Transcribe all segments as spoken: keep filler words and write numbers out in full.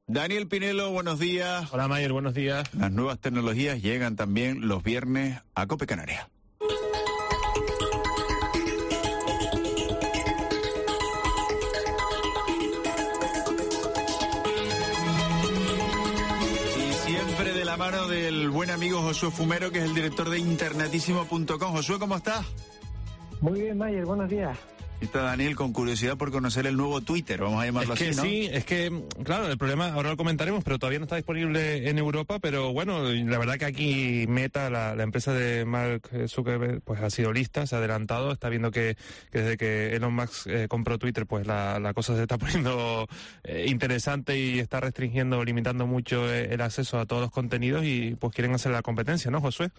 Daniel Pinelo, buenos días. Hola Mayer, buenos días. Las nuevas tecnologías llegan también los viernes a COPE Canarias. Y siempre de la mano del buen amigo Josué Fumero, que es el director de internetísimo punto com. Josué, ¿cómo estás? Muy bien, Mayer, buenos días. Está Daniel con curiosidad por conocer el nuevo Twitter, vamos a llamarlo es que así, ¿no? Sí, es que, claro, el problema, ahora lo comentaremos, pero todavía no está disponible en Europa, pero bueno, la verdad que aquí Meta, la, la empresa de Mark Zuckerberg, pues ha sido lista, se ha adelantado, está viendo que, que desde que Elon Musk eh, compró Twitter, pues la, la cosa se está poniendo eh, interesante y está restringiendo, limitando mucho eh, el acceso a todos los contenidos y pues quieren hacer la competencia, ¿no, Josué?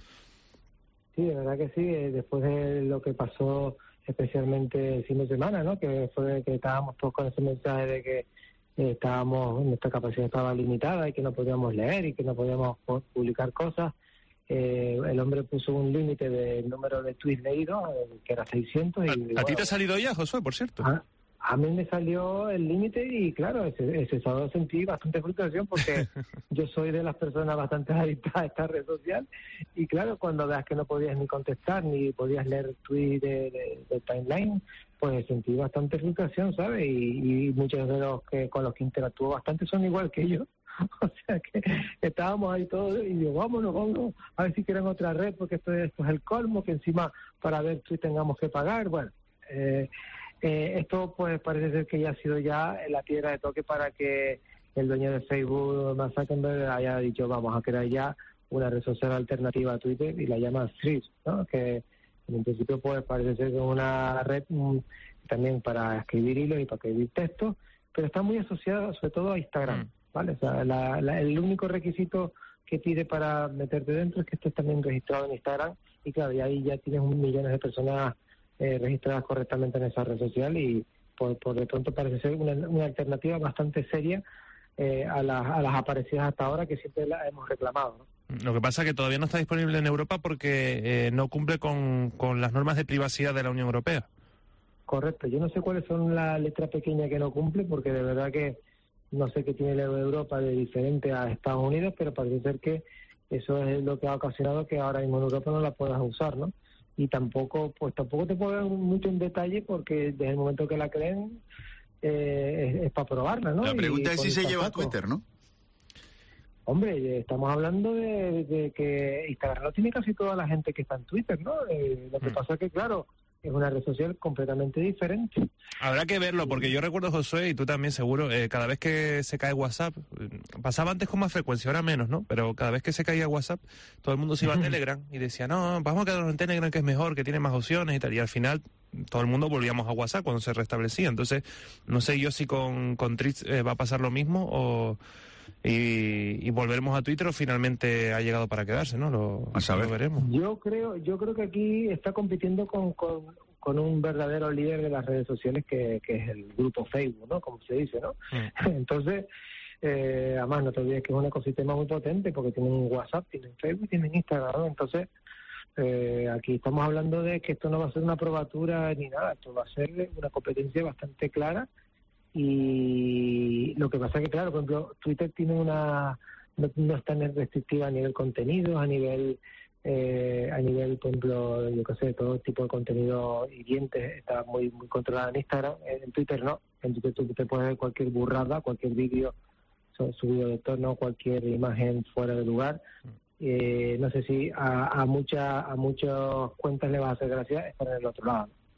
Sí, de verdad que sí, eh, después de lo que pasó especialmente el fin de semana, ¿no? Que fue que estábamos todos con ese mensaje de que eh, estábamos, nuestra capacidad estaba limitada y que no podíamos leer y que no podíamos publicar cosas. Eh, el hombre puso un límite del número de tweets leídos, eh, que era seiscientos. Y, ¿A, bueno, ¿A ti te ha salido ya, Josué, por cierto? A, a mí me salió el límite y claro, ese, ese sábado sentí bastante frustración porque yo soy de las personas bastante adictas a esta red social y claro, cuando veas que no podías ni contestar ni podías leer tweets de, de, de timeline, pues sentí bastante frustración, ¿sabes? Y, y muchos de los que con los que interactúo bastante son igual que yo. O sea que estábamos ahí todos y digo, vámonos, vámonos, a ver si quieren otra red porque esto, esto es el colmo, que encima para ver tweets tengamos que pagar. Bueno, eh, Eh, esto pues parece ser que ya ha sido ya la piedra de toque para que el dueño de Facebook, Mark Zuckerberg, haya dicho vamos a crear ya una red social alternativa a Twitter y la llama Threads, ¿no? Que en principio pues parece ser que es una red mm, también para escribir hilos y para escribir textos, pero está muy asociada sobre todo a Instagram, mm. ¿vale? O sea, la, la, el único requisito que pide para meterte dentro es que estés también registrado en Instagram y claro, y ahí ya tienes un millones de personas Eh, registradas correctamente en esa red social y por, por de pronto parece ser una, una alternativa bastante seria eh, a, las, a las aparecidas hasta ahora que siempre las hemos reclamado, ¿no? Lo que pasa es que todavía no está disponible en Europa porque eh, no cumple con, con las normas de privacidad de la Unión Europea. Correcto, yo no sé cuáles son la letra pequeña que no cumple porque de verdad que no sé qué tiene la Europa de diferente a Estados Unidos, pero parece ser que eso es lo que ha ocasionado que ahora mismo en Europa no la puedas usar, ¿no? Y tampoco, pues tampoco te puedo dar mucho en detalle porque desde el momento que la creen eh, es, es para probarla, ¿no? La pregunta y es si se lleva a Twitter, ¿no? Hombre, estamos hablando de, de que Instagram lo tiene casi toda la gente que está en Twitter, ¿no? Eh, lo que mm. pasa es que, claro, es una red social completamente diferente. Habrá que verlo, porque yo recuerdo, Josué, y tú también seguro, eh, cada vez que se cae WhatsApp, pasaba antes con más frecuencia, ahora menos, ¿no? Pero cada vez que se caía WhatsApp, todo el mundo se iba a Telegram y decía, no, vamos a quedarnos en Telegram que es mejor, que tiene más opciones y tal, y al final todo el mundo volvíamos a WhatsApp cuando se restablecía. Entonces, no sé yo si con, con Threads eh, va a pasar lo mismo o... Y, y volveremos a Twitter o finalmente ha llegado para quedarse, ¿no? Lo, a saber. Lo veremos. Yo creo, yo creo que aquí está compitiendo con, con, con un verdadero líder de las redes sociales que, que es el grupo Facebook, ¿no? Como se dice, ¿no? Mm. Entonces, eh, además no te olvides que es un ecosistema muy potente porque tienen WhatsApp, tienen Facebook, tienen Instagram, ¿no? Entonces, eh, aquí estamos hablando de que esto no va a ser una probatura ni nada, esto va a ser una competencia bastante clara. Y lo que pasa es que, claro, por ejemplo, Twitter tiene una no, no es tan restrictiva a nivel contenido, a nivel eh, a nivel, por ejemplo, yo qué sé, todo tipo de contenido hiriente está muy muy controlado en Instagram. En Twitter no, en Twitter tú te puedes ver cualquier burrada, cualquier vídeo subido de tono, cualquier imagen fuera de lugar. Eh, no sé si a, a muchas a muchas cuentas le va a hacer gracia estar en el otro lado.